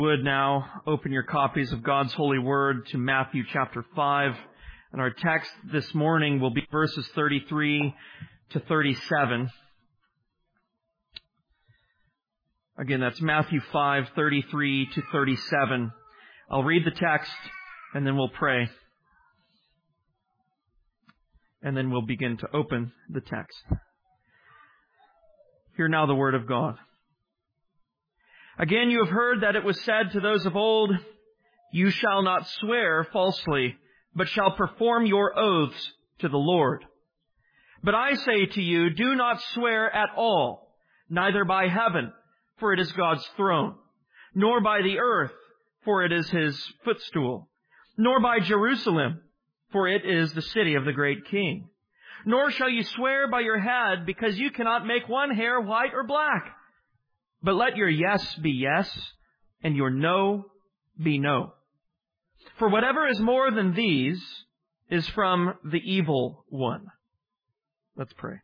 Would now open your copies of God's holy word to Matthew chapter 5. And our text this morning will be verses 33 to 37. Again, that's Matthew 5, 33 to 37. I'll read the text and then we'll pray. And then we'll begin to open the text. Hear now the word of God. Again, you have heard that it was said to those of old, "You shall not swear falsely, but shall perform your oaths to the Lord." But I say to you, do not swear at all, neither by heaven, for it is God's throne, nor by the earth, for it is His footstool, nor by Jerusalem, for it is the city of the great King. Nor shall you swear by your head, because you cannot make one hair white or black. But let your yes be yes, and your no be no. For whatever is more than these is from the evil one. Let's pray.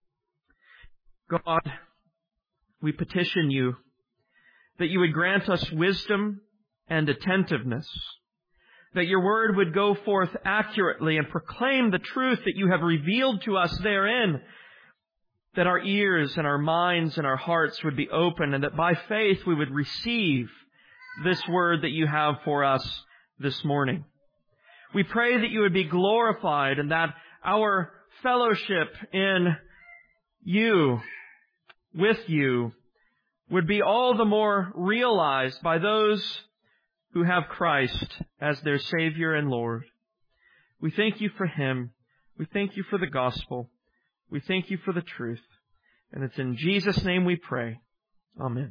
God, we petition you that you would grant us wisdom and attentiveness, that your word would go forth accurately and proclaim the truth that you have revealed to us therein, that our ears and our minds and our hearts would be open, and that by faith we would receive this word that you have for us this morning. We pray that you would be glorified and that our fellowship in you, with you, would be all the more realized by those who have Christ as their Savior and Lord. We thank you for Him. We thank you for the gospel. We thank you for the truth. And it's in Jesus' name we pray. Amen.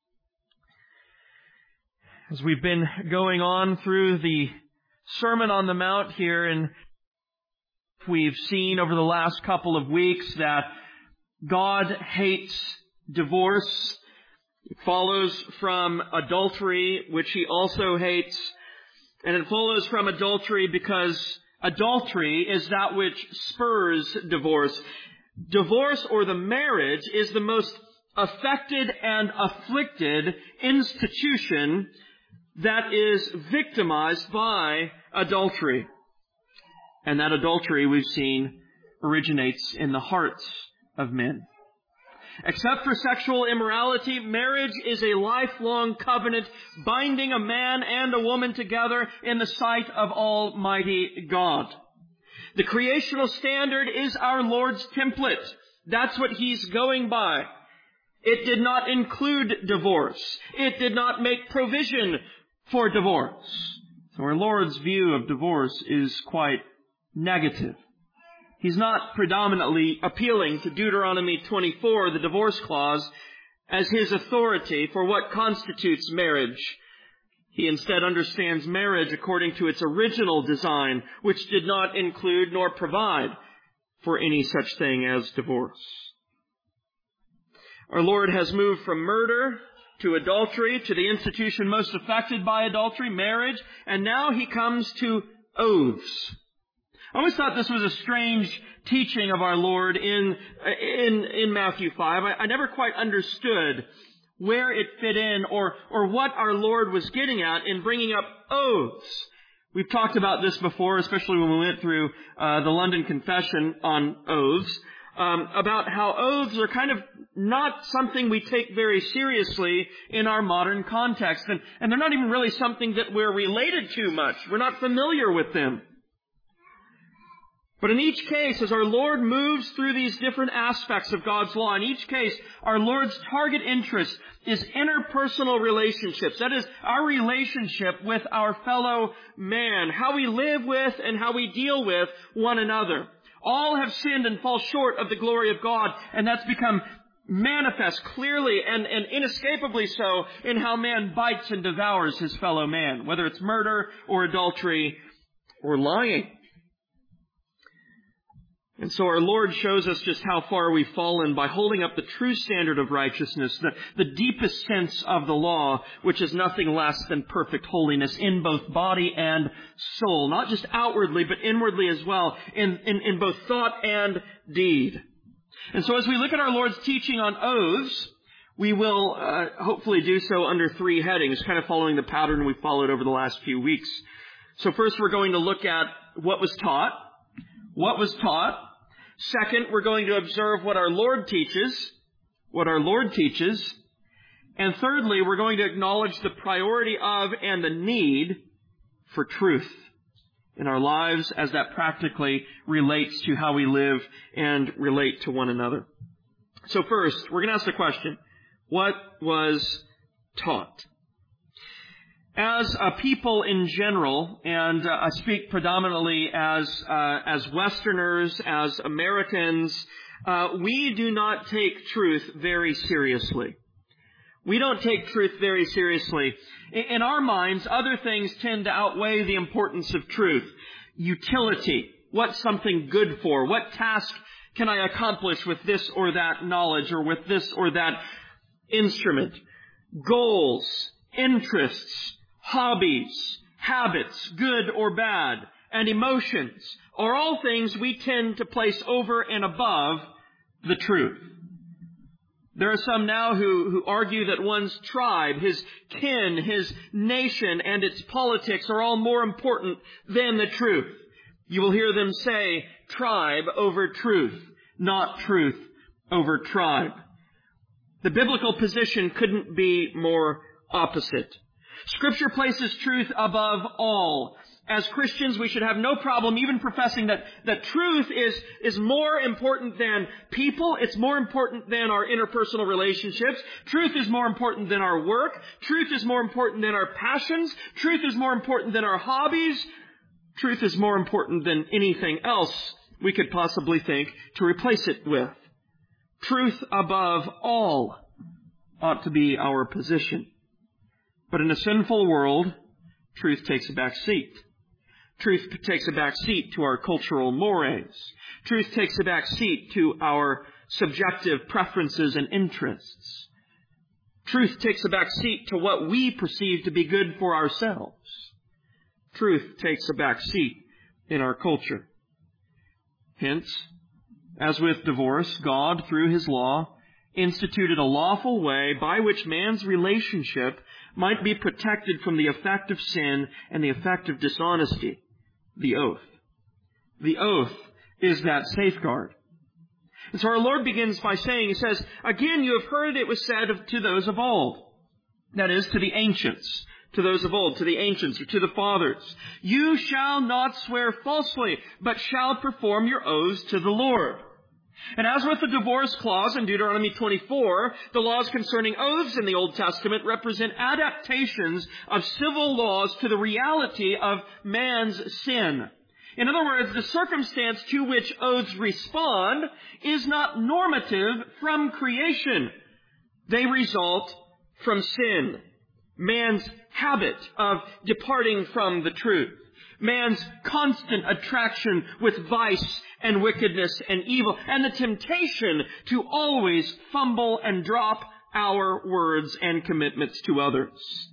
As we've been going on through the Sermon on the Mount here, and we've seen over the last couple of weeks that God hates divorce. It follows from adultery, which He also hates. And it follows from adultery because adultery is that which spurs divorce. Divorce, or the marriage, is the most affected and afflicted institution that is victimized by adultery. And that adultery, we've seen, originates in the hearts of men. Except for sexual immorality, marriage is a lifelong covenant binding a man and a woman together in the sight of Almighty God. The creational standard is our Lord's template. That's what He's going by. It did not include divorce. It did not make provision for divorce. So our Lord's view of divorce is quite negative. He's not predominantly appealing to Deuteronomy 24, the divorce clause, as His authority for what constitutes marriage. He instead understands marriage according to its original design, which did not include nor provide for any such thing as divorce. Our Lord has moved from murder to adultery, to the institution most affected by adultery, marriage, and now He comes to oaths. I always thought this was a strange teaching of our Lord in Matthew 5. I never quite understood where it fit in or what our Lord was getting at in bringing up oaths. We've talked about this before, especially when we went through the London Confession on oaths, about how oaths are kind of not something we take very seriously in our modern context. And they're not even really something that we're related to much. We're not familiar with them. But in each case, as our Lord moves through these different aspects of God's law, in each case, our Lord's target interest is interpersonal relationships. That is, our relationship with our fellow man, how we live with and how we deal with one another. All have sinned and fall short of the glory of God, and that's become manifest clearly and inescapably so in how man bites and devours his fellow man, whether it's murder or adultery or lying. And so our Lord shows us just how far we've fallen by holding up the true standard of righteousness, the deepest sense of the law, which is nothing less than perfect holiness in both body and soul. Not just outwardly, but inwardly as well, in both thought and deed. And so as we look at our Lord's teaching on oaths, We will hopefully do so under 3 headings, kind of following the pattern we followed over the last few weeks. So first we're going to look at what was taught. What was taught. Second, we're going to observe what our Lord teaches. What our Lord teaches. And thirdly, we're going to acknowledge the priority of and the need for truth in our lives as that practically relates to how we live and relate to one another. So first, we're going to ask the question, what was taught? As a people in general, and I speak predominantly as Westerners, as Americans, we do not take truth very seriously. We don't take truth very seriously. In our minds, other things tend to outweigh the importance of truth. Utility. What's something good for? What task can I accomplish with this or that knowledge or with this or that instrument? Goals, interests, hobbies, habits, good or bad, and emotions are all things we tend to place over and above the truth. There are some now who argue that one's tribe, his kin, his nation, and its politics are all more important than the truth. You will hear them say tribe over truth, not truth over tribe. The biblical position couldn't be more opposite. Scripture places truth above all. As Christians, we should have no problem even professing that truth is more important than people. It's more important than our interpersonal relationships. Truth is more important than our work. Truth is more important than our passions. Truth is more important than our hobbies. Truth is more important than anything else we could possibly think to replace it with. Truth above all ought to be our position. But in a sinful world, truth takes a back seat. Truth takes a back seat to our cultural mores. Truth takes a back seat to our subjective preferences and interests. Truth takes a back seat to what we perceive to be good for ourselves. Truth takes a back seat in our culture. Hence, as with divorce, God, through His law, instituted a lawful way by which man's relationship might be protected from the effect of sin and the effect of dishonesty. The oath. The oath is that safeguard. And so our Lord begins by saying, He says, again, you have heard it was said to those of old. That is, to the ancients. To those of old, to the ancients, or to the fathers. You shall not swear falsely, but shall perform your oaths to the Lord. And as with the divorce clause in Deuteronomy 24, the laws concerning oaths in the Old Testament represent adaptations of civil laws to the reality of man's sin. In other words, the circumstance to which oaths respond is not normative from creation. They result from sin, man's habit of departing from the truth, man's constant attraction with vice and wickedness and evil, and the temptation to always fumble and drop our words and commitments to others.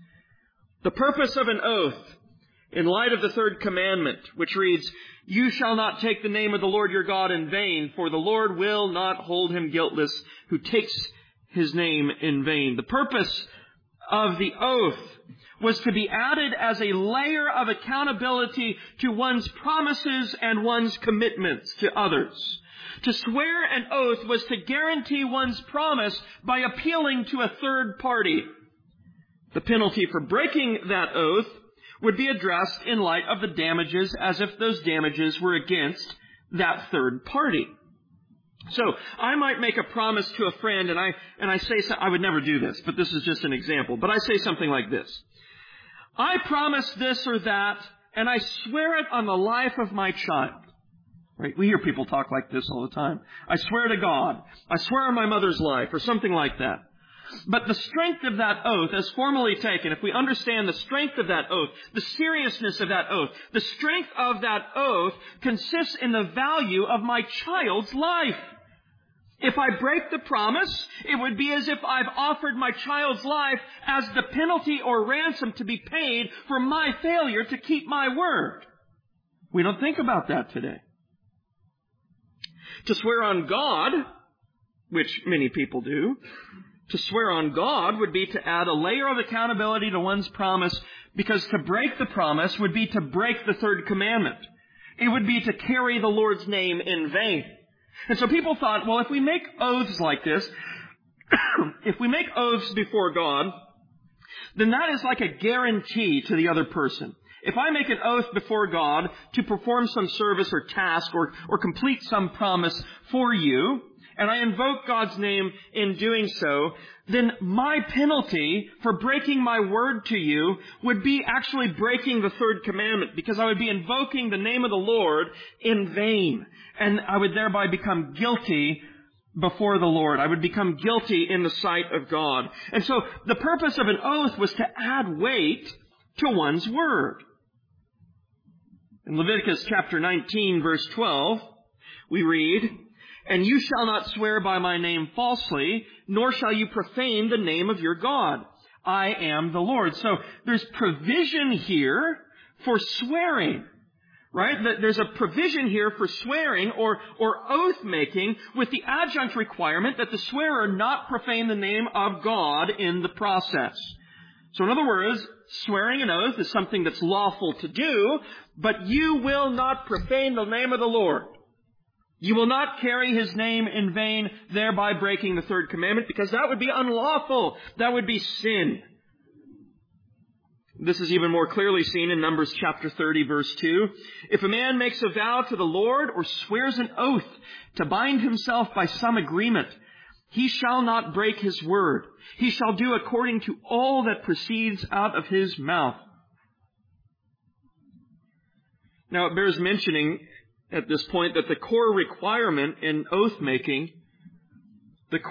The purpose of an oath, in light of the third commandment, which reads, you shall not take the name of the Lord your God in vain, for the Lord will not hold him guiltless who takes His name in vain. The purpose of the oath was to be added as a layer of accountability to one's promises and one's commitments to others. To swear an oath was to guarantee one's promise by appealing to a third party. The penalty for breaking that oath would be addressed in light of the damages as if those damages were against that third party. So, I might make a promise to a friend and I say, I would never do this, but this is just an example, but I say something like this. I promise this or that, and I swear it on the life of my child. Right? We hear people talk like this all the time. I swear to God. I swear on my mother's life, or something like that. But the strength of that oath, as formally taken, if we understand the strength of that oath, the seriousness of that oath, the strength of that oath consists in the value of my child's life. If I break the promise, it would be as if I've offered my child's life as the penalty or ransom to be paid for my failure to keep my word. We don't think about that today. To swear on God, which many people do, To swear on God would be to add a layer of accountability to one's promise, because to break the promise would be to break the third commandment. It would be to carry the Lord's name in vain. And so people thought, well, if we make oaths like this, if we make oaths before God, then that is like a guarantee to the other person. If I make an oath before God to perform some service or task or complete some promise for you, and I invoke God's name in doing so, then my penalty for breaking my word to you would be actually breaking the third commandment, because I would be invoking the name of the Lord in vain, and I would thereby become guilty before the Lord. I would become guilty in the sight of God. And so the purpose of an oath was to add weight to one's word. In Leviticus chapter 19, verse 12, we read, "And you shall not swear by my name falsely, nor shall you profane the name of your God. I am the Lord." So there's provision here for swearing, right? There's a provision here for swearing or oath-making, with the adjunct requirement that the swearer not profane the name of God in the process. So in other words, swearing an oath is something that's lawful to do, but you will not profane the name of the Lord. You will not carry His name in vain, thereby breaking the third commandment, because that would be unlawful. That would be sin. This is even more clearly seen in Numbers chapter 30, verse 2. "If a man makes a vow to the Lord or swears an oath to bind himself by some agreement, he shall not break his word. He shall do according to all that proceeds out of his mouth." Now, it bears mentioning at this point that the core requirement in oath-making, the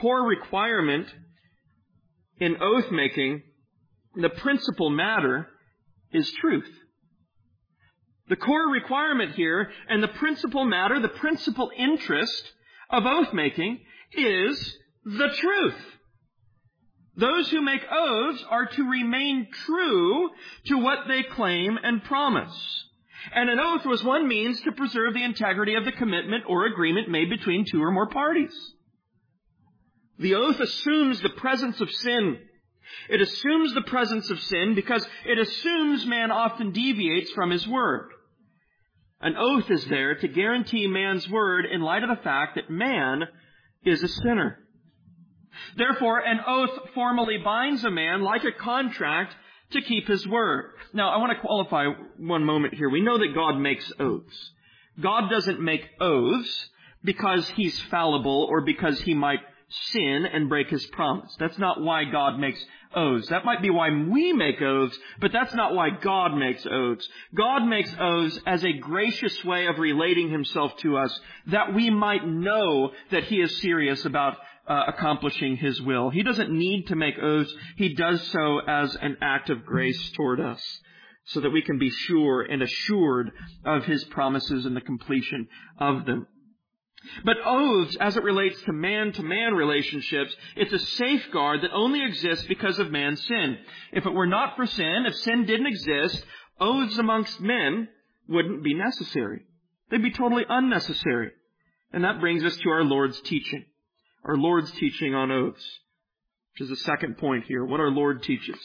principal matter is truth. The core requirement here and the principal matter, the principal interest of oath-making is the truth. Those who make oaths are to remain true to what they claim and promise. And an oath was one means to preserve the integrity of the commitment or agreement made between two or more parties. The oath assumes the presence of sin. It assumes the presence of sin because it assumes man often deviates from his word. An oath is there to guarantee man's word in light of the fact that man is a sinner. Therefore, an oath formally binds a man like a contract to keep his word. Now, I want to qualify one moment here. We know that God makes oaths. God doesn't make oaths because He's fallible or because He might sin and break His promise. That's not why God makes oaths. That might be why we make oaths, but that's not why God makes oaths. God makes oaths as a gracious way of relating Himself to us, that we might know that He is serious about accomplishing His will. He doesn't need to make oaths. He does so as an act of grace toward us, so that we can be sure and assured of His promises and the completion of them. But oaths, as it relates to man-to-man relationships, it's a safeguard that only exists because of man's sin. If it were not for sin, if sin didn't exist, oaths amongst men wouldn't be necessary. They'd be totally unnecessary. And that brings us to our Lord's teaching. Our Lord's teaching on oaths, which is the second point here, what our Lord teaches.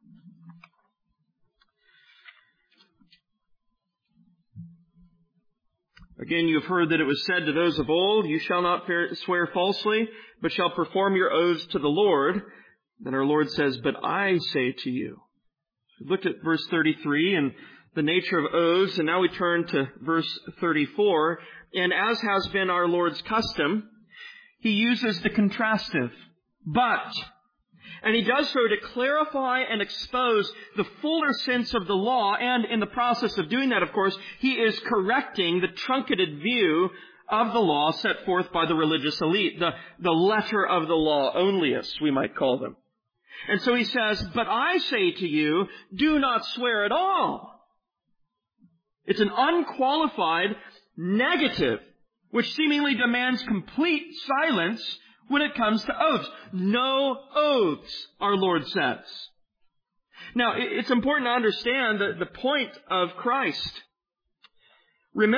Again, you have heard that it was said to those of old, "You shall not swear falsely, but shall perform your oaths to the Lord." Then our Lord says, "But I say to you." We looked at verse 33 and the nature of oaths, and now we turn to verse 34. And as has been our Lord's custom, He uses the contrastive, but. And He does so to clarify and expose the fuller sense of the law. And in the process of doing that, of course, He is correcting the truncated view of the law set forth by the religious elite, the letter of the law onlyists, we might call them. And so He says, "But I say to you, do not swear at all." It's an unqualified negative, which seemingly demands complete silence when it comes to oaths. No oaths, our Lord says. Now, it's important to understand the point of Christ.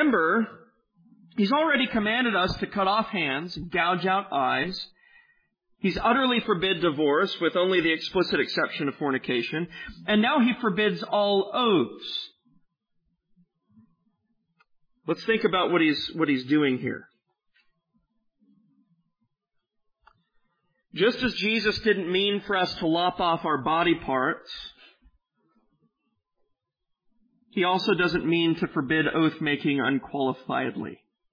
Remember, He's already commanded us to cut off hands and gouge out eyes. He's utterly forbid divorce, with only the explicit exception of fornication. And now he forbids all oaths. Let's think about what he's doing here. Just as Jesus didn't mean for us to lop off our body parts, he also doesn't mean to forbid oath-making unqualifiedly.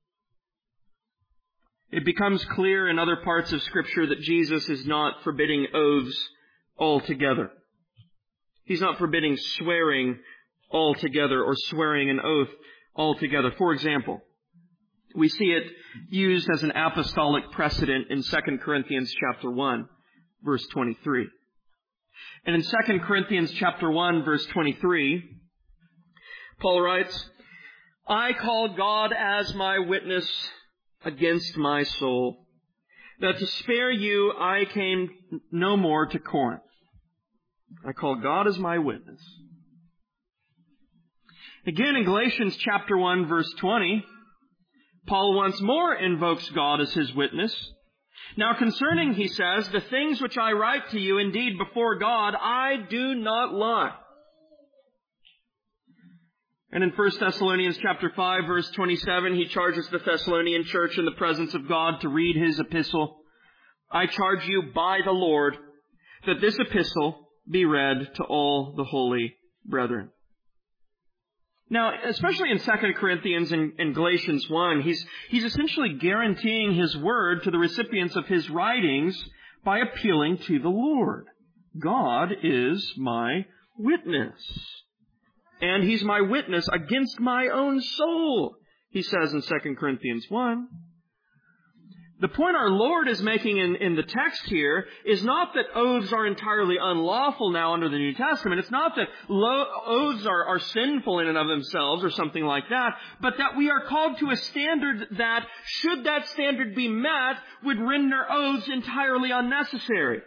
It becomes clear in other parts of Scripture that Jesus is not forbidding oaths altogether. He's not forbidding swearing altogether or swearing an oath altogether. For example, we see it used as an apostolic precedent in 2 Corinthians chapter 1, verse 23. And in 2 Corinthians chapter 1, verse 23, Paul writes, I call God as my witness against my soul, that to spare you I came no more to Corinth. I call God as my witness. Again, in Galatians chapter 1, verse 20, Paul once more invokes God as his witness. Now concerning, he says, the things which I write to you, indeed before God, I do not lie. And in 1 Thessalonians chapter 5, verse 27, he charges the Thessalonian church in the presence of God to read his epistle. I charge you by the Lord that this epistle be read to all the holy brethren. Now, especially in 2 Corinthians and Galatians 1, he's essentially guaranteeing his word to the recipients of his writings by appealing to the Lord. God is my witness. And he's my witness against my own soul, he says in 2 Corinthians 1. The point our Lord is making in the text here is not that oaths are entirely unlawful now under the New Testament. It's not that oaths are sinful in and of themselves or something like that, but that we are called to a standard that, should that standard be met, would render oaths entirely unnecessary.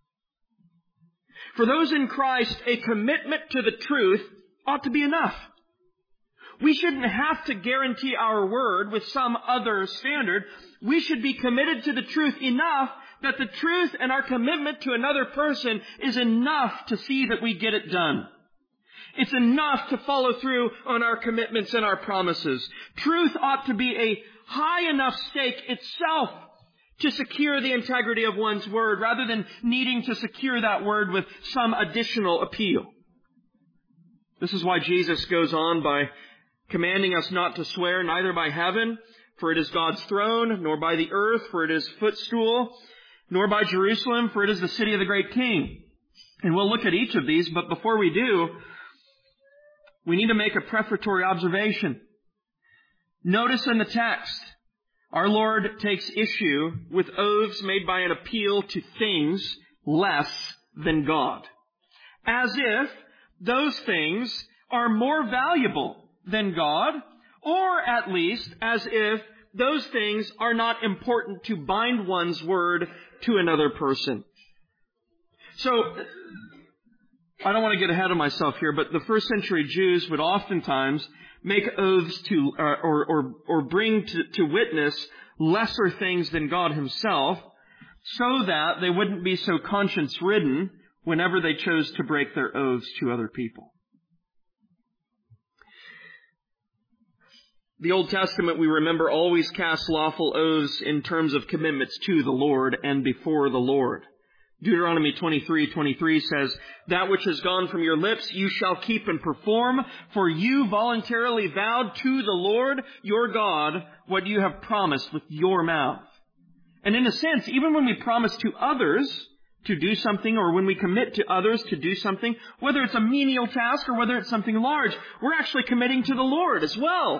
For those in Christ, a commitment to the truth ought to be enough. We shouldn't have to guarantee our word with some other standard. We should be committed to the truth enough that the truth and our commitment to another person is enough to see that we get it done. It's enough to follow through on our commitments and our promises. Truth ought to be a high enough stake itself to secure the integrity of one's word, rather than needing to secure that word with some additional appeal. This is why Jesus goes on by commanding us not to swear neither by heaven, for it is God's throne, nor by the earth, for it is footstool, nor by Jerusalem, for it is the city of the great King. And we'll look at each of these, but before we do, we need to make a prefatory observation. Notice in the text, our Lord takes issue with oaths made by an appeal to things less than God, as if those things are more valuable than God, or at least as if those things are not important to bind one's word to another person. So, I don't want to get ahead of myself here, but the first century Jews would oftentimes make oaths to, or bring to witness lesser things than God himself, so that they wouldn't be so conscience-ridden whenever they chose to break their oaths to other people. The Old Testament, we remember, always casts lawful oaths in terms of commitments to the Lord and before the Lord. Deuteronomy 23:23 says, that which has gone from your lips you shall keep and perform, for you voluntarily vowed to the Lord your God what you have promised with your mouth. And in a sense, even when we promise to others to do something, or when we commit to others to do something, whether it's a menial task or whether it's something large, we're actually committing to the Lord as well.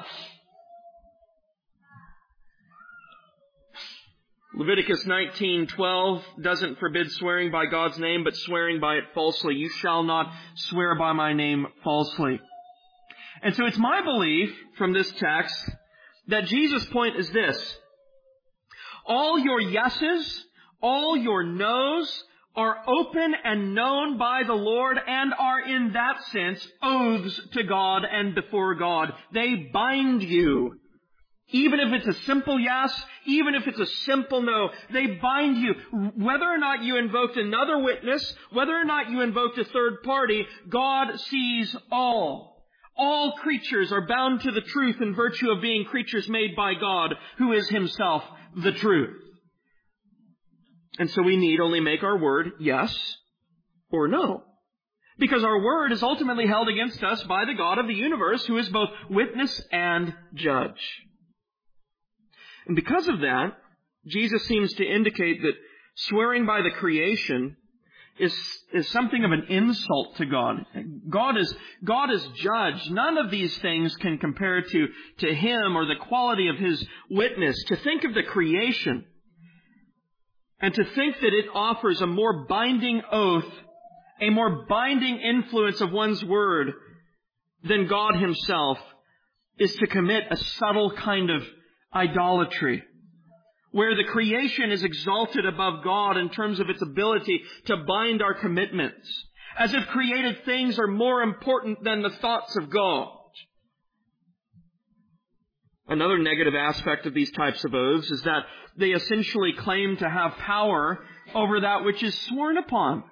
Leviticus 19:12 doesn't forbid swearing by God's name, but swearing by it falsely. You shall not swear by my name falsely. And so it's my belief from this text that Jesus' point is this. All your yeses, all your nos are open and known by the Lord and are in that sense oaths to God and before God. They bind you Even if it's a simple yes, even if it's a simple no, they bind you. Whether or not you invoked another witness, whether or not you invoked a third party, God sees all. All creatures are bound to the truth in virtue of being creatures made by God, who is Himself the truth. And so we need only make our word yes or no. Because our word is ultimately held against us by the God of the universe, who is both witness and judge. And because of that, Jesus seems to indicate that swearing by the creation is something of an insult to God. God is judge. None of these things can compare to Him or the quality of His witness. To think of the creation and to think that it offers a more binding oath, a more binding influence of one's word than God Himself, is to commit a subtle kind of idolatry, where the creation is exalted above God in terms of its ability to bind our commitments, as if created things are more important than the thoughts of God. Another negative aspect of these types of oaths is that they essentially claim to have power over that which is sworn upon.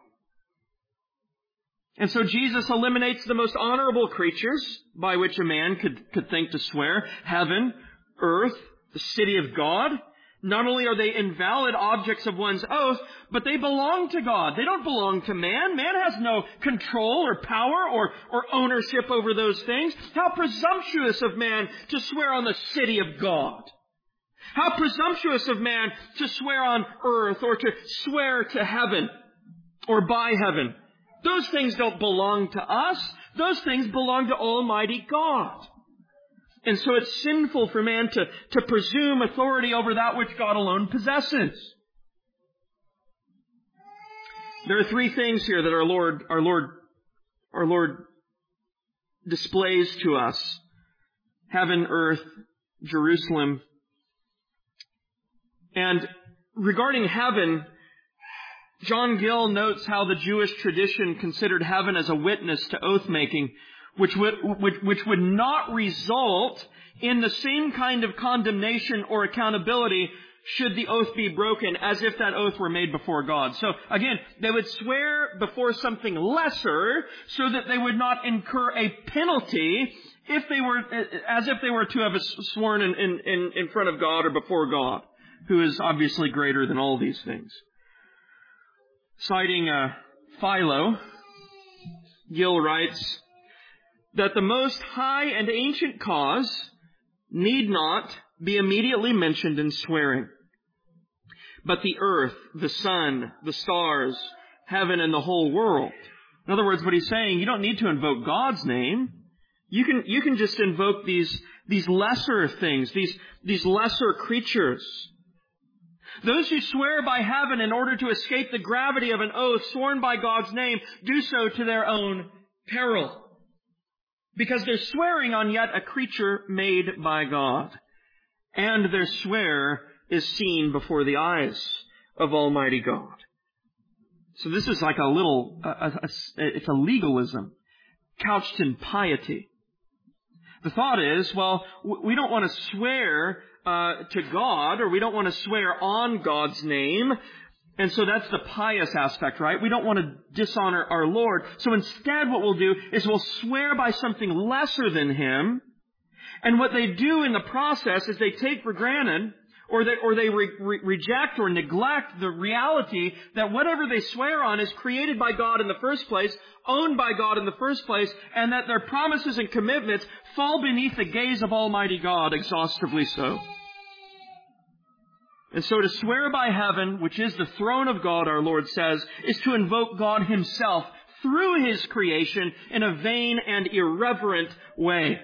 And so Jesus eliminates the most honorable creatures by which a man could think to swear: heaven, earth, the city of God. Not only are they invalid objects of one's oath, but they belong to God. They don't belong to man. Man has no control or power or ownership over those things. How presumptuous of man to swear on the city of God. How presumptuous of man to swear on earth or to swear to heaven or by heaven. Those things don't belong to us. Those things belong to Almighty God. And so it's sinful for man to presume authority over that which God alone possesses. There are three things here that our Lord displays to us: heaven, earth, Jerusalem. And regarding heaven, John Gill notes how the Jewish tradition considered heaven as a witness to oath-making, which would not result in the same kind of condemnation or accountability should the oath be broken, as if that oath were made before God. So again, they would swear before something lesser so that they would not incur a penalty as if they were to have sworn in front of God or before God, who is obviously greater than all these things. Citing Philo, Gill writes that the most high and ancient cause need not be immediately mentioned in swearing, but the earth, the sun, the stars, heaven, and the whole world. In other words, what he's saying, you don't need to invoke God's name. You can just invoke these lesser things, these lesser creatures. Those who swear by heaven in order to escape the gravity of an oath sworn by God's name do so to their own peril, because they're swearing on yet a creature made by God, and their swear is seen before the eyes of Almighty God. So this is like it's a legalism couched in piety. The thought is, well, we don't want to swear to God, or we don't want to swear on God's name. And so that's the pious aspect, right? We don't want to dishonor our Lord. So instead what we'll do is we'll swear by something lesser than Him. And what they do in the process is they take for granted, or they reject or neglect the reality that whatever they swear on is created by God in the first place, owned by God in the first place, and that their promises and commitments fall beneath the gaze of Almighty God, exhaustively so. And so to swear by heaven, which is the throne of God, our Lord says, is to invoke God Himself through His creation in a vain and irreverent way.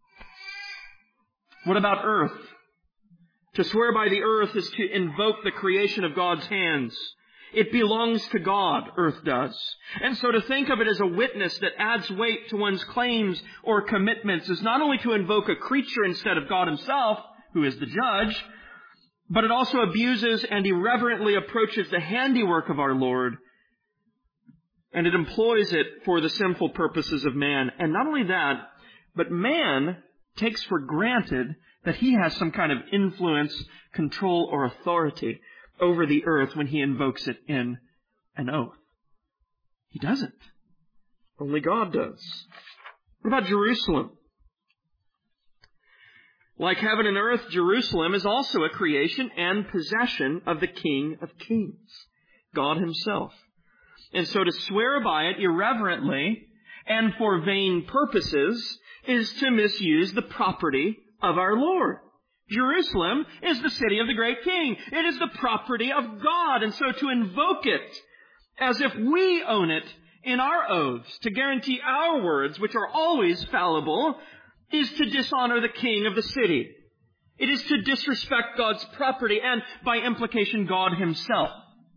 What about earth? To swear by the earth is to invoke the creation of God's hands. It belongs to God, earth does. And so to think of it as a witness that adds weight to one's claims or commitments is not only to invoke a creature instead of God Himself, who is the judge, but it also abuses and irreverently approaches the handiwork of our Lord, and it employs it for the sinful purposes of man. And not only that, but man takes for granted that he has some kind of influence, control, or authority over the earth when he invokes it in an oath. He doesn't. Only God does. What about Jerusalem? Like heaven and earth, Jerusalem is also a creation and possession of the King of Kings, God himself. And so to swear by it irreverently and for vain purposes is to misuse the property of our Lord. Jerusalem is the city of the great King. It is the property of God. And so to invoke it as if we own it in our oaths, to guarantee our words, which are always fallible, is to dishonor the king of the city. It is to disrespect God's property and, by implication, God himself.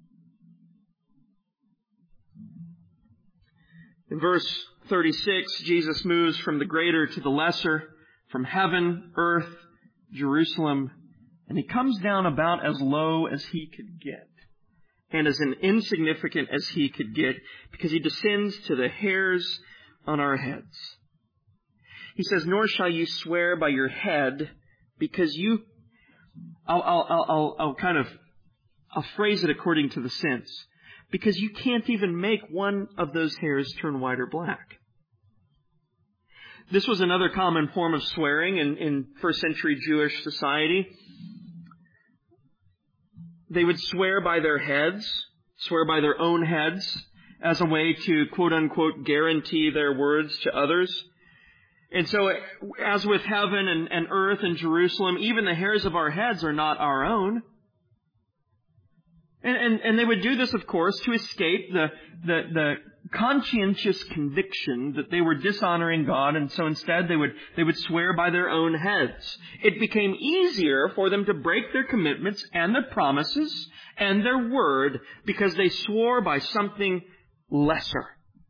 In verse 36, Jesus moves from the greater to the lesser, from heaven, earth, Jerusalem, and he comes down about as low as he could get, and as insignificant as he could get, because he descends to the hairs on our heads. He says, "Nor shall you swear by your head, because you..." I'll phrase it according to the sense. Because you can't even make one of those hairs turn white or black. This was another common form of swearing in first century Jewish society. They would swear by their heads, swear by their own heads, as a way to, quote unquote, guarantee their words to others. And so, as with heaven and earth and Jerusalem, even the hairs of our heads are not our own. And they would do this, of course, to escape the conscientious conviction that they were dishonoring God, and so instead they would swear by their own heads. It became easier for them to break their commitments and their promises and their word because they swore by something lesser.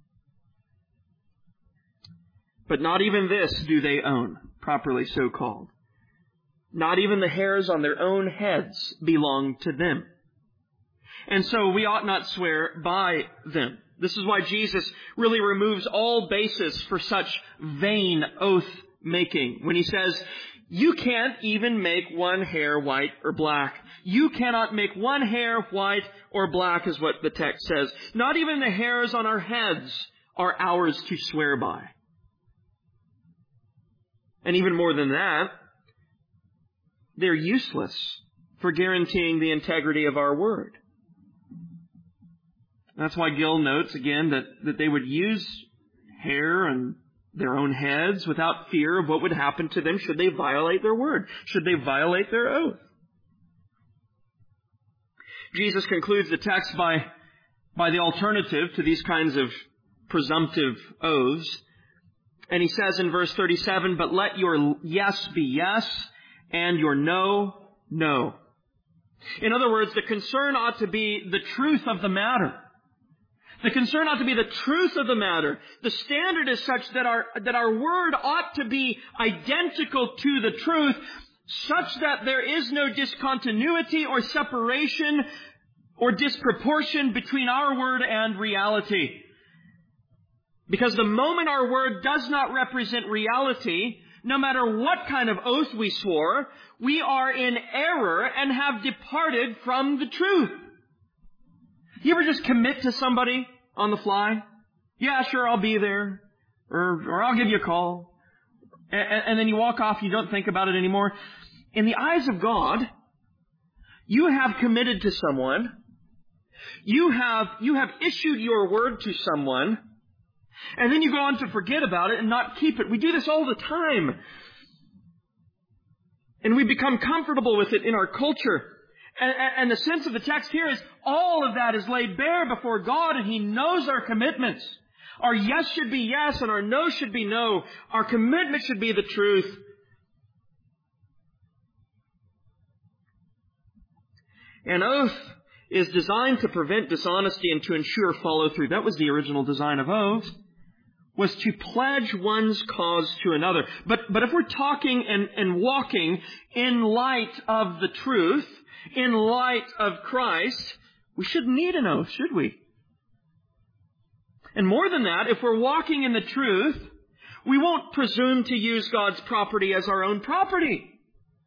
But not even this do they own, properly so called. Not even the hairs on their own heads belong to them. And so we ought not swear by them. This is why Jesus really removes all basis for such vain oath-making when he says, you can't even make one hair white or black. You cannot make one hair white or black is what the text says. Not even the hairs on our heads are ours to swear by. And even more than that, they're useless for guaranteeing the integrity of our word. That's why Gill notes again that they would use hair and their own heads without fear of what would happen to them should they violate their word, should they violate their oath. Jesus concludes the text by the alternative to these kinds of presumptive oaths. And he says in verse 37, but let your yes be yes and your no, no. In other words, the concern ought to be the truth of the matter. The concern ought to be the truth of the matter. The standard is such that our word ought to be identical to the truth, such that there is no discontinuity or separation or disproportion between our word and reality. Because the moment our word does not represent reality, no matter what kind of oath we swore, we are in error and have departed from the truth. You ever just commit to somebody on the fly? Yeah, sure, I'll be there. Or I'll give you a call. And then you walk off, you don't think about it anymore. In the eyes of God, you have committed to someone. You have issued your word to someone. And then you go on to forget about it and not keep it. We do this all the time. And we become comfortable with it in our culture. And the sense of the text here is all of that is laid bare before God, and He knows our commitments. Our yes should be yes, and our no should be no. Our commitment should be the truth. An oath is designed to prevent dishonesty and to ensure follow-through. That was the original design of oaths, was to pledge one's cause to another. But if we're talking and walking in light of the truth, in light of Christ, we shouldn't need an oath, should we? And more than that, if we're walking in the truth, we won't presume to use God's property as our own property.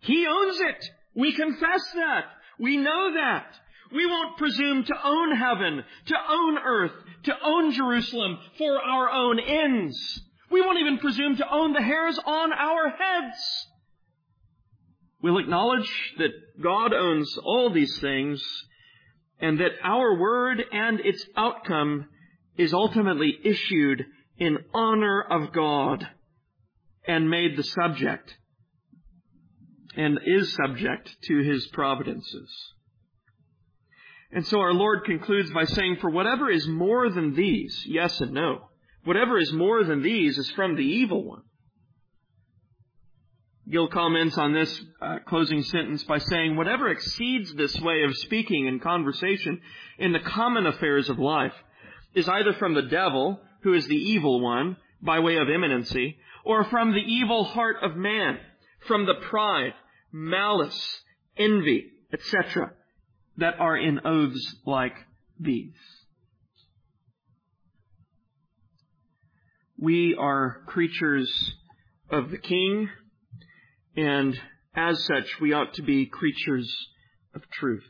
He owns it. We confess that. We know that. We won't presume to own heaven, to own earth, to own Jerusalem for our own ends. We won't even presume to own the hairs on our heads. We'll acknowledge that God owns all these things and that our word and its outcome is ultimately issued in honor of God and made the subject and is subject to His providences. And so our Lord concludes by saying, for whatever is more than these, yes and no, whatever is more than these is from the evil one. Gill comments on this closing sentence by saying, whatever exceeds this way of speaking and conversation in the common affairs of life is either from the devil, who is the evil one, by way of imminency, or from the evil heart of man, from the pride, malice, envy, etc., that are in oaths like these. We are creatures of the King, and as such, we ought to be creatures of truth.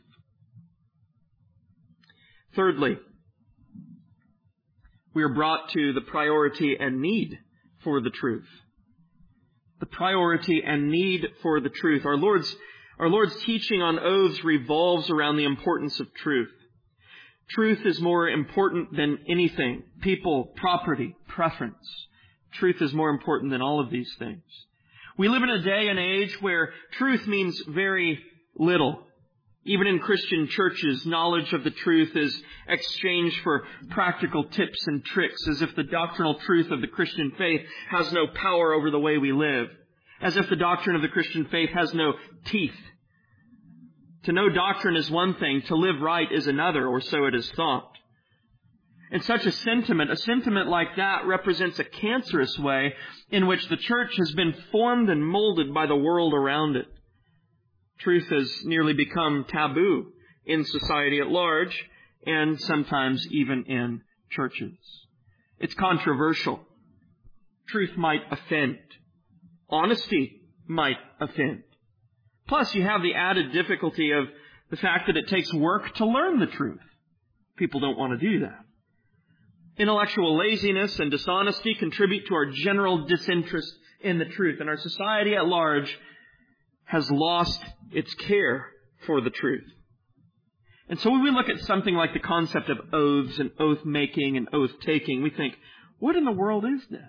Thirdly, we are brought to the priority and need for the truth. The priority and need for the truth. Our Lord's teaching on oaths revolves around the importance of truth. Truth is more important than anything. People, property, preference. Truth is more important than all of these things. We live in a day and age where truth means very little. Even in Christian churches, knowledge of the truth is exchanged for practical tips and tricks, as if the doctrinal truth of the Christian faith has no power over the way we live, as if the doctrine of the Christian faith has no teeth. To know doctrine is one thing, to live right is another, or so it is thought. And such a sentiment like that represents a cancerous way in which the church has been formed and molded by the world around it. Truth has nearly become taboo in society at large, and sometimes even in churches. It's controversial. Truth might offend. Honesty might offend. Plus, you have the added difficulty of the fact that it takes work to learn the truth. People don't want to do that. Intellectual laziness and dishonesty contribute to our general disinterest in the truth, and our society at large has lost its care for the truth. And so when we look at something like the concept of oaths and oath-making and oath-taking, we think, what in the world is this?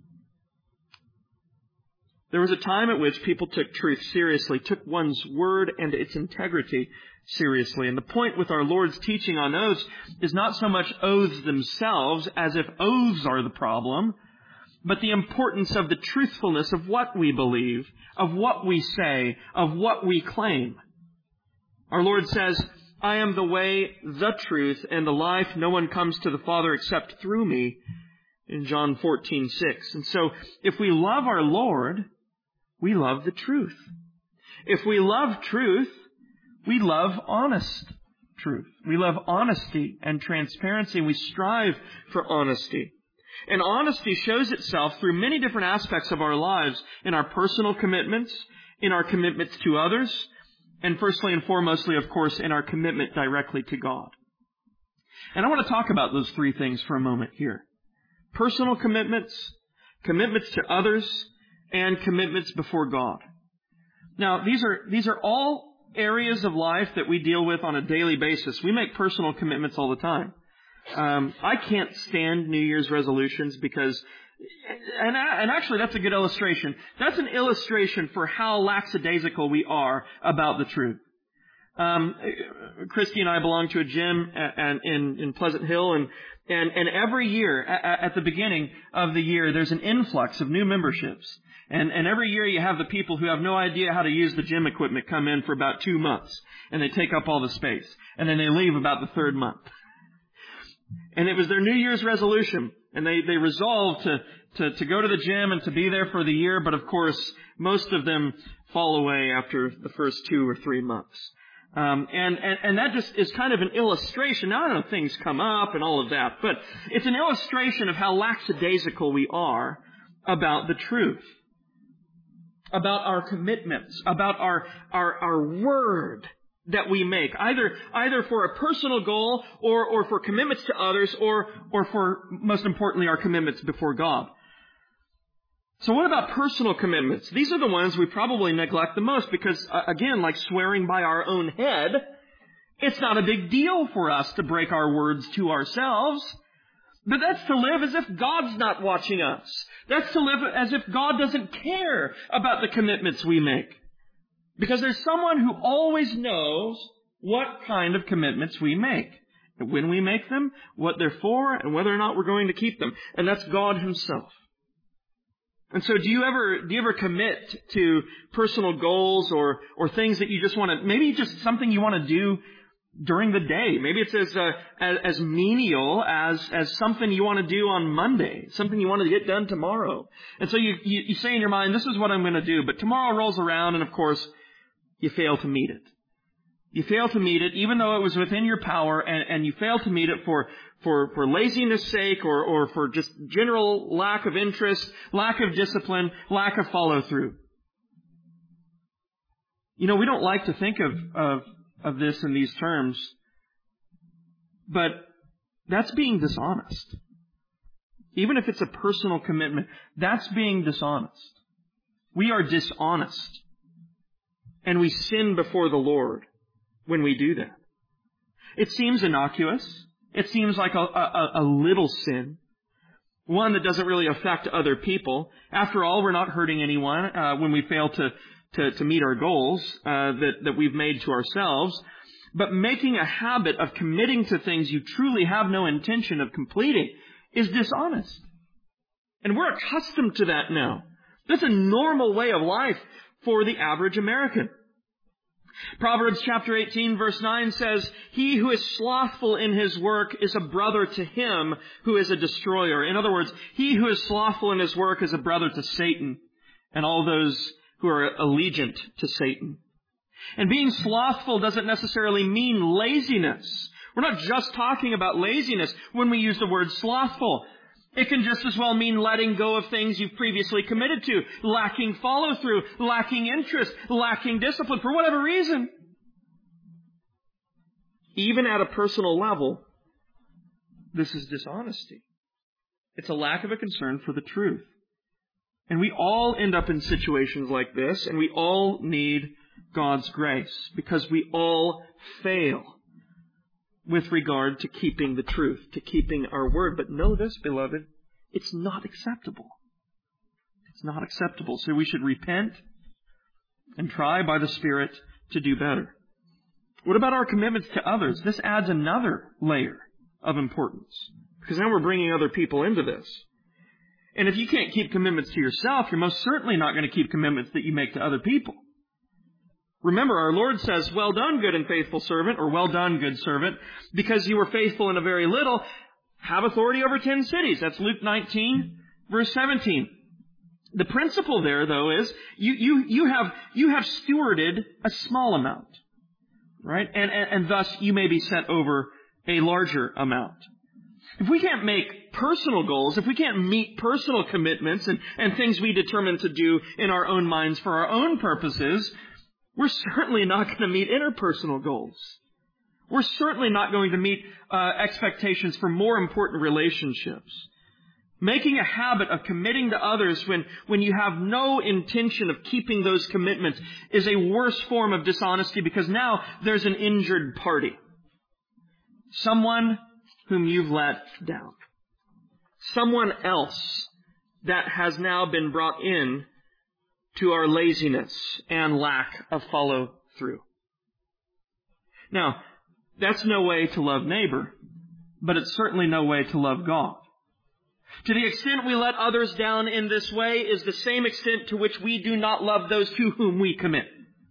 There was a time at which people took truth seriously, took one's word and its integrity seriously. And the point with our Lord's teaching on oaths is not so much oaths themselves, as if oaths are the problem, but the importance of the truthfulness of what we believe, of what we say, of what we claim. Our Lord says, I am the way, the truth, and the life. No one comes to the Father except through me, in John 14:6. And so, if we love our Lord, we love the truth. If we love truth, we love honest truth. We love honesty and transparency. We strive for honesty. And honesty shows itself through many different aspects of our lives, in our personal commitments, in our commitments to others, and firstly and foremostly, of course, in our commitment directly to God. And I want to talk about those three things for a moment here. Personal commitments, commitments to others, and commitments before God. Now, these are all areas of life that we deal with on a daily basis. We make personal commitments all the time. I can't stand New Year's resolutions because, and actually that's a good illustration. That's an illustration for how lackadaisical we are about the truth. Christy and I belong to a gym in Pleasant Hill, and every year, at the beginning of the year, there's an influx of new memberships. And every year you have the people who have no idea how to use the gym equipment come in for about 2 months, and they take up all the space. And then they leave about the third month. And it was their New Year's resolution, and they resolved to go to the gym and to be there for the year, but of course, most of them fall away after the first 2 or 3 months. And that just is kind of an illustration. Now, I don't know, things come up and all of that, but it's an illustration of how lackadaisical we are about the truth. about our commitments, about our word that we make, either for a personal goal or for commitments to others or for, most importantly, our commitments before God. So what about personal commitments? These are the ones we probably neglect the most because, again, like swearing by our own head, it's not a big deal for us to break our words to ourselves. But that's to live as if God's not watching us. That's to live as if God doesn't care about the commitments we make. Because there's someone who always knows what kind of commitments we make, and when we make them, what they're for, and whether or not we're going to keep them. And that's God Himself. And so do you ever commit to personal goals or things that you just want to, maybe just something you want to do during the day? Maybe it's as menial as something you want to do on Monday, something you want to get done tomorrow. And so you say in your mind, this is what I'm going to do. But tomorrow rolls around and, of course, you fail to meet it. You fail to meet it even though it was within your power, and you fail to meet it for laziness' sake or for just general lack of interest, lack of discipline, lack of follow-through. You know, we don't like to think of this in these terms, but that's being dishonest. Even if it's a personal commitment, that's being dishonest. We are dishonest. And we sin before the Lord when we do that. It seems innocuous. It seems like a little sin. One that doesn't really affect other people. After all, we're not hurting anyone when we fail to meet our goals that we've made to ourselves. But making a habit of committing to things you truly have no intention of completing is dishonest. And we're accustomed to that now. That's a normal way of life for the average American. Proverbs chapter 18 verse 9 says, "He who is slothful in his work is a brother to him who is a destroyer." In other words, he who is slothful in his work is a brother to Satan and all those who are allegiant to Satan. And being slothful doesn't necessarily mean laziness. We're not just talking about laziness when we use the word slothful. It can just as well mean letting go of things you've previously committed to, lacking follow-through, lacking interest, lacking discipline, for whatever reason. Even at a personal level, this is dishonesty. It's a lack of a concern for the truth. And we all end up in situations like this, and we all need God's grace, because we all fail with regard to keeping the truth, to keeping our word. But know this, beloved, it's not acceptable. It's not acceptable. So we should repent and try by the Spirit to do better. What about our commitments to others? This adds another layer of importance, because now we're bringing other people into this. And if you can't keep commitments to yourself, you're most certainly not going to keep commitments that you make to other people. Remember, our Lord says, "Well done, good and faithful servant," or "Well done, good servant, because you were faithful in a very little, have authority over 10 cities." That's Luke 19, verse 17. The principle there, though, is you have stewarded a small amount, right? And thus you may be set over a larger amount. If we can't make personal goals, if we can't meet personal commitments and things we determine to do in our own minds for our own purposes, we're certainly not going to meet interpersonal goals. We're certainly not going to meet expectations for more important relationships. Making a habit of committing to others when you have no intention of keeping those commitments is a worse form of dishonesty, because now there's an injured party. Someone whom you've let down. Someone else that has now been brought in to our laziness and lack of follow-through. Now, that's no way to love neighbor, but it's certainly no way to love God. To the extent we let others down in this way is the same extent to which we do not love those to whom we commit.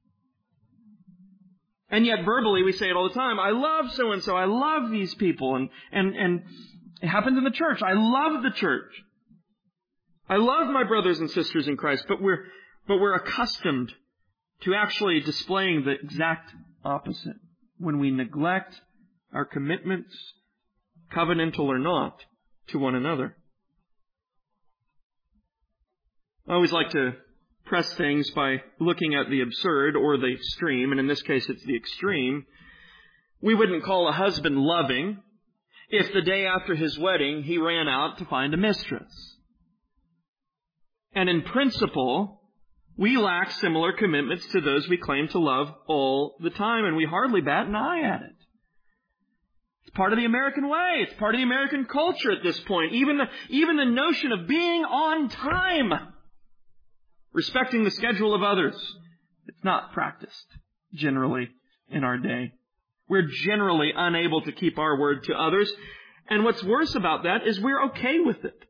And yet verbally we say it all the time, "I love so-and-so, I love these people," and it happens in the church. I love the church. I love my brothers and sisters in Christ, but we're accustomed to actually displaying the exact opposite when we neglect our commitments, covenantal or not, to one another. I always like to press things by looking at the absurd or the extreme, and in this case it's the extreme, we wouldn't call a husband loving if the day after his wedding he ran out to find a mistress. And in principle, we lack similar commitments to those we claim to love all the time, and we hardly bat an eye at it. It's part of the American way. It's part of the American culture at this point. Even the notion of being on time, respecting the schedule of others, it's not practiced generally in our day. We're generally unable to keep our word to others. And what's worse about that is we're okay with it.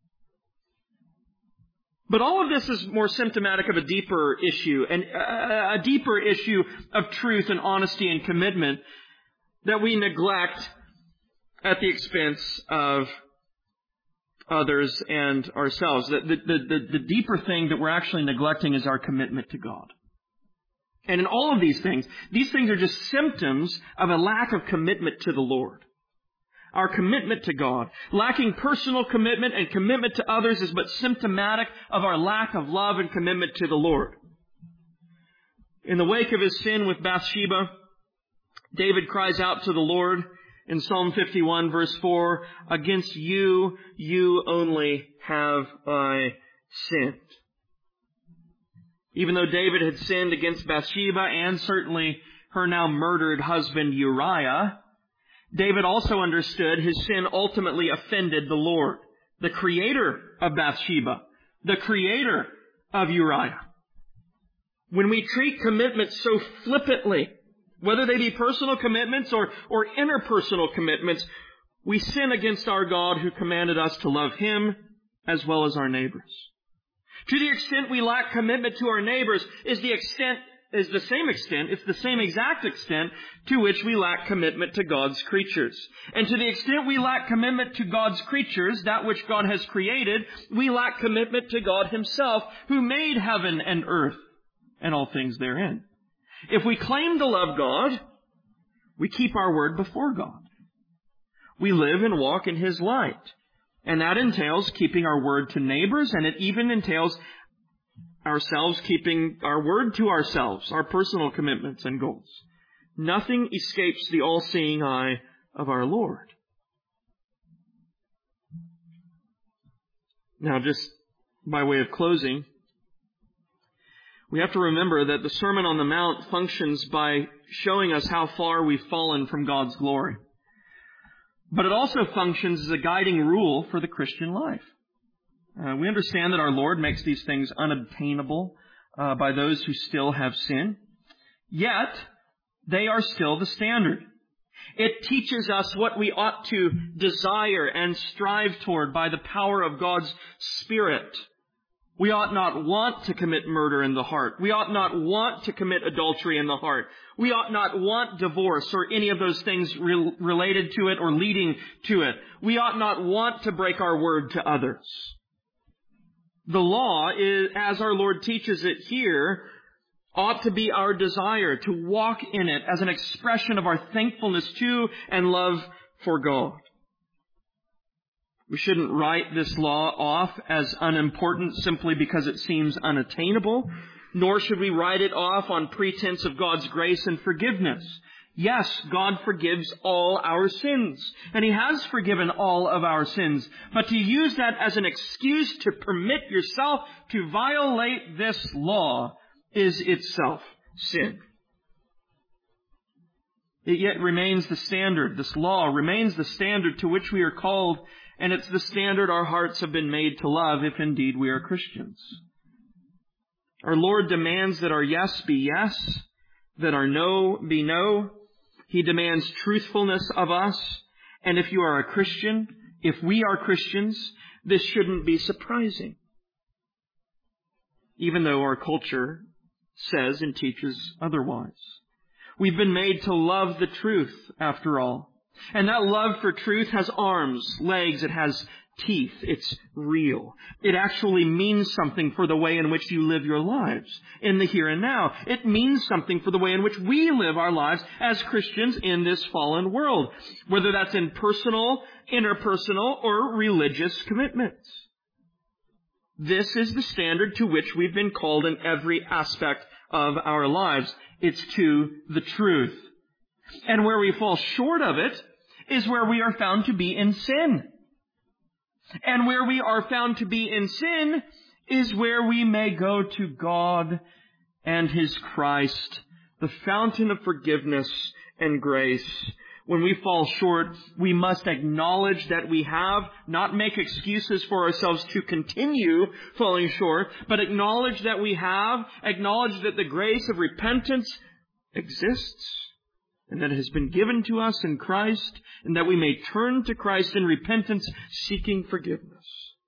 But all of this is more symptomatic of a deeper issue, and a deeper issue of truth and honesty and commitment that we neglect at the expense of others and ourselves. The deeper thing that we're actually neglecting is our commitment to God. And in all of these things are just symptoms of a lack of commitment to the Lord. Our commitment to God. Lacking personal commitment and commitment to others is but symptomatic of our lack of love and commitment to the Lord. In the wake of his sin with Bathsheba, David cries out to the Lord in Psalm 51 verse 4, "Against you, you only have I sinned." Even though David had sinned against Bathsheba and certainly her now murdered husband Uriah, David also understood his sin ultimately offended the Lord, the creator of Bathsheba, the creator of Uriah. When we treat commitments so flippantly, whether they be personal commitments or interpersonal commitments, we sin against our God who commanded us to love Him as well as our neighbors. To the extent we lack commitment to our neighbors is the same exact extent to which we lack commitment to God's creatures. And to the extent we lack commitment to God's creatures, that which God has created, we lack commitment to God Himself, who made heaven and earth and all things therein. If we claim to love God, we keep our word before God. We live and walk in His light. And that entails keeping our word to neighbors, and it even entails ourselves keeping our word to ourselves, our personal commitments and goals. Nothing escapes the all-seeing eye of our Lord. Now, just by way of closing, we have to remember that the Sermon on the Mount functions by showing us how far we've fallen from God's glory. But it also functions as a guiding rule for the Christian life. We understand that our Lord makes these things unobtainable by those who still have sin. Yet, they are still the standard. It teaches us what we ought to desire and strive toward by the power of God's Spirit. We ought not want to commit murder in the heart. We ought not want to commit adultery in the heart. We ought not want divorce or any of those things related to it or leading to it. We ought not want to break our word to others. The law, as our Lord teaches it here, ought to be our desire to walk in it as an expression of our thankfulness to and love for God. We shouldn't write this law off as unimportant simply because it seems unattainable, nor should we write it off on pretense of God's grace and forgiveness. Yes, God forgives all our sins, and He has forgiven all of our sins. But to use that as an excuse to permit yourself to violate this law is itself sin. It yet remains the standard. This law remains the standard to which we are called, and it's the standard our hearts have been made to love if indeed we are Christians. Our Lord demands that our yes be yes, that our no be no. He demands truthfulness of us. And if you are a Christian, if we are Christians, this shouldn't be surprising. Even though our culture says and teaches otherwise. We've been made to love the truth, after all. And that love for truth has arms, legs, it has teeth. It's real. It actually means something for the way in which you live your lives in the here and now. It means something for the way in which we live our lives as Christians in this fallen world, whether that's in personal, interpersonal, or religious commitments. This is the standard to which we've been called in every aspect of our lives. It's to the truth. And where we fall short of it is where we are found to be in sin. And where we are found to be in sin is where we may go to God and His Christ, the fountain of forgiveness and grace. When we fall short, we must acknowledge that we have, not make excuses for ourselves to continue falling short, but acknowledge that we have, acknowledge that the grace of repentance exists, and that it has been given to us in Christ, and that we may turn to Christ in repentance, seeking forgiveness.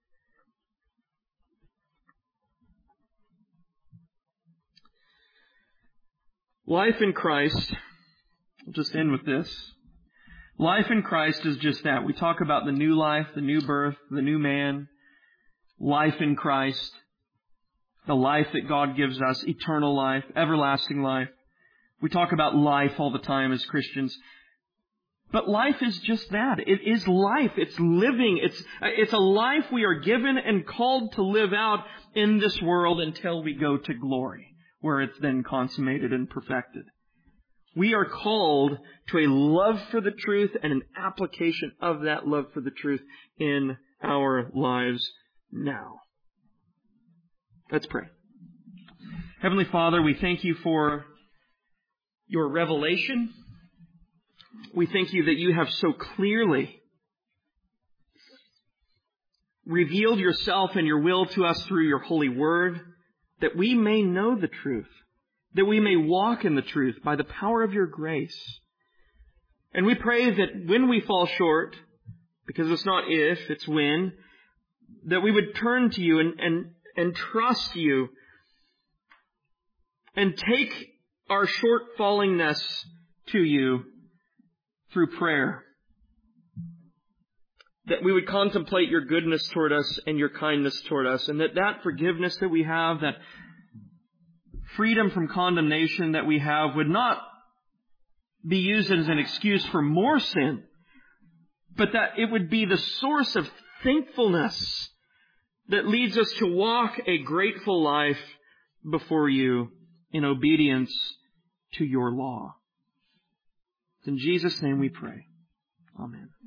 Life in Christ, I'll just end with this. Life in Christ is just that. We talk about the new life, the new birth, the new man. Life in Christ, the life that God gives us, eternal life, everlasting life. We talk about life all the time as Christians. But life is just that. It is life. It's living. It's a life we are given and called to live out in this world until we go to glory, where it's then consummated and perfected. We are called to a love for the truth and an application of that love for the truth in our lives now. Let's pray. Heavenly Father, we thank you for your revelation. We thank you that you have so clearly revealed yourself and your will to us through your holy word, that we may know the truth, that we may walk in the truth by the power of your grace. And we pray that when we fall short, because it's not if, it's when, that we would turn to you and trust you and take our short-fallingness to you through prayer. That we would contemplate your goodness toward us and your kindness toward us, and that forgiveness that we have, that freedom from condemnation that we have, would not be used as an excuse for more sin, but that it would be the source of thankfulness that leads us to walk a grateful life before you in obedience to your law. In Jesus' name we pray. Amen.